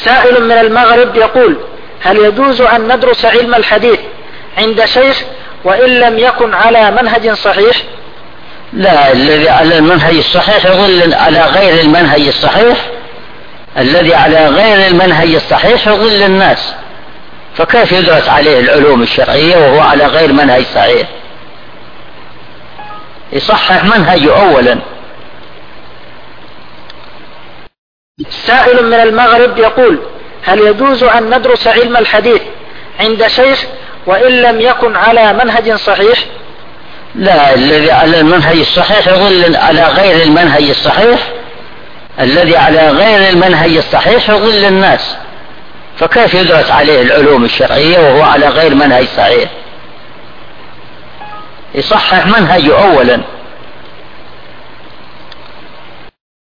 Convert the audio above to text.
سائل من المغرب يقول: هل يجوز أن ندرس علم الحديث عند شيخ وإن لم يكن على منهج صحيح؟ لا، الذي على المنهج الصحيح يضل على غير المنهج الصحيح. الذي على غير المنهج الصحيح يضل الناس، فكيف يدرس عليه العلوم الشرعية وهو على غير منهج صحيح؟ يصحح منهجه أولا. سائل من المغرب يقول: هل يجوز أن ندرس علم الحديث عند شيخ وإن لم يكن على منهج صحيح؟ لا، الذي على المنهج الصحيح يضل على غير المنهج الصحيح. الذي على غير المنهج الصحيح يضل الناس، فكيف يدرس عليه العلوم الشرعية وهو على غير منهج صحيح؟ يصحح منهجه أولا.